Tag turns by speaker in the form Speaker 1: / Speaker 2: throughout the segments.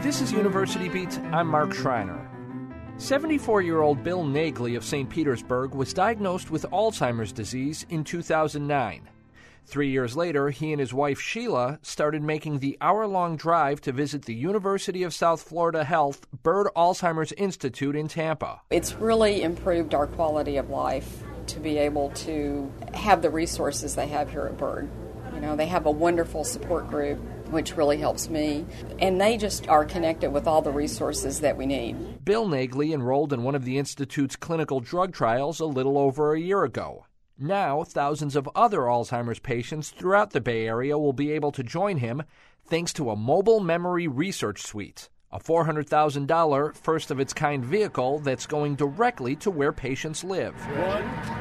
Speaker 1: This is University Beat. I'm Mark Schreiner. 74-year-old Bill Nagley of St. Petersburg was diagnosed with Alzheimer's disease in 2009. 3 years later, he and his wife Sheila started making the hour-long drive to visit the University of South Florida Health Byrd Alzheimer's Institute in Tampa.
Speaker 2: It's really improved our quality of life to be able to have the resources they have here at Byrd. You know, they have a wonderful support group, which really helps me, and they just are connected with all the resources that we need.
Speaker 1: Bill Nagley enrolled in one of the Institute's clinical drug trials a little over a year ago. Now, thousands of other Alzheimer's patients throughout the Bay Area will be able to join him thanks to a mobile memory research suite, a $400,000 first-of-its-kind vehicle that's going directly to where patients live.
Speaker 3: 1,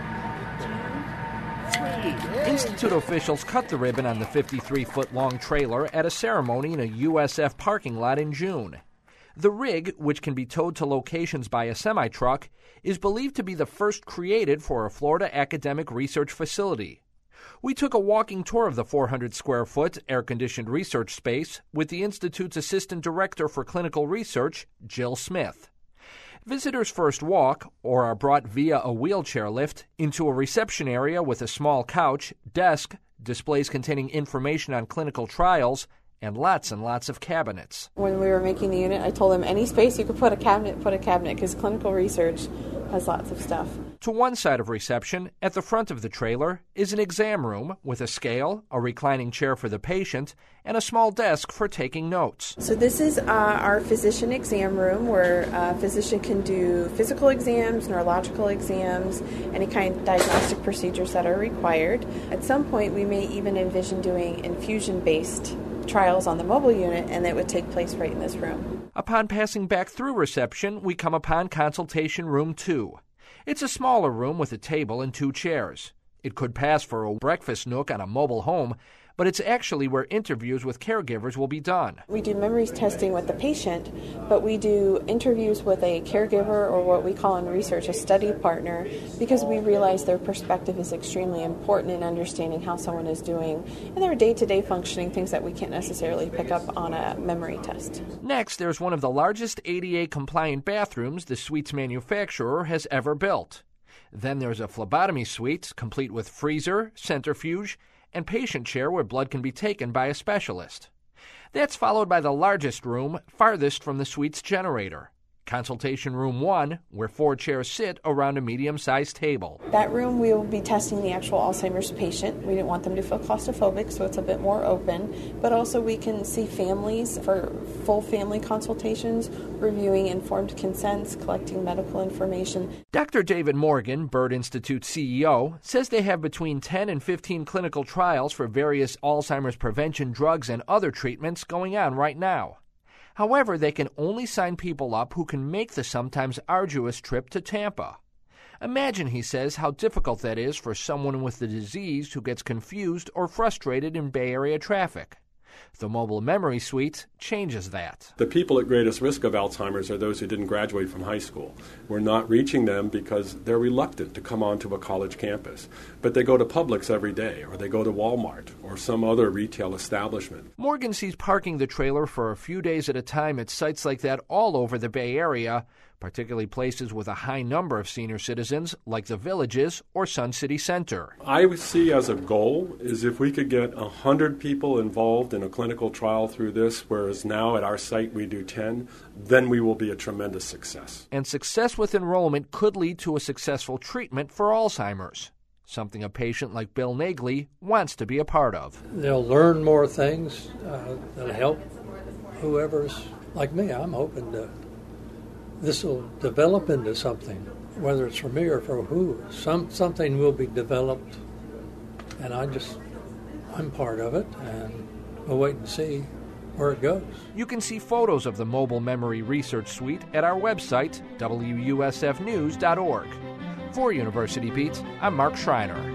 Speaker 3: 2, 3.
Speaker 1: Institute officials cut the ribbon on the 53-foot-long trailer at a ceremony in a USF parking lot in June. The rig, which can be towed to locations by a semi-truck, is believed to be the first created for a Florida academic research facility. We took a walking tour of the 400-square-foot air-conditioned research space with the Institute's Assistant Director for Clinical Research, Jill Smith. Visitors first walk, or are brought via a wheelchair lift, into a reception area with a small couch, desk, displays containing information on clinical trials, and lots of cabinets.
Speaker 4: When we were making the unit, I told them any space you could put a cabinet, because clinical research has lots of stuff.
Speaker 1: To one side of reception, at the front of the trailer, is an exam room with a scale, a reclining chair for the patient, and a small desk for taking notes.
Speaker 4: So this is our physician exam room where a physician can do physical exams, neurological exams, any kind of diagnostic procedures that are required. At some point, we may even envision doing infusion-based trials on the mobile unit, and that would take place right in this room.
Speaker 1: Upon passing back through reception, we come upon Consultation Room 2. It's a smaller room with a table and 2 chairs. It could pass for a breakfast nook on a mobile home, but it's actually where interviews with caregivers will be done.
Speaker 4: We do memory testing with the patient, but we do interviews with a caregiver, or what we call in research a study partner, because we realize their perspective is extremely important in understanding how someone is doing and their day-to-day functioning, things that we can't necessarily pick up on a memory test.
Speaker 1: Next, there's one of the largest ADA-compliant bathrooms the suite's manufacturer has ever built. Then there's a phlebotomy suite, complete with freezer, centrifuge, and patient chair where blood can be taken by a specialist. That's followed by the largest room, farthest from the suite's generator. Consultation Room 1, where 4 chairs sit around a medium-sized table.
Speaker 4: That room we will be testing the actual Alzheimer's patient. We didn't want them to feel claustrophobic, so it's a bit more open. But also we can see families for full family consultations, reviewing informed consents, collecting medical information.
Speaker 1: Dr. David Morgan, Byrd Institute CEO, says they have between 10 and 15 clinical trials for various Alzheimer's prevention drugs and other treatments going on right now. However, they can only sign people up who can make the sometimes arduous trip to Tampa. Imagine, he says, how difficult that is for someone with the disease who gets confused or frustrated in Bay Area traffic. The mobile memory suite changes that.
Speaker 5: The people at greatest risk of Alzheimer's are those who didn't graduate from high school. We're not reaching them because they're reluctant to come onto a college campus. But they go to Publix every day, or they go to Walmart, or some other retail establishment.
Speaker 1: Morgan sees parking the trailer for a few days at a time at sites like that all over the Bay Area, particularly places with a high number of senior citizens like the Villages or Sun City Center.
Speaker 5: I would see as a goal is if we could get 100 people involved in a clinical trial through this, whereas now at our site we do 10, then we will be a tremendous success.
Speaker 1: And success with enrollment could lead to a successful treatment for Alzheimer's, something a patient like Bill Nagley wants to be a part of.
Speaker 6: They'll learn more things that'll help whoever's like me. I'm hoping this will develop into something, whether it's for me or for who. Something will be developed, and I'm part of it, and we'll wait and see where it goes.
Speaker 1: You can see photos of the Mobile Memory Research Suite at our website, WUSFnews.org. For University Beat, I'm Mark Schreiner.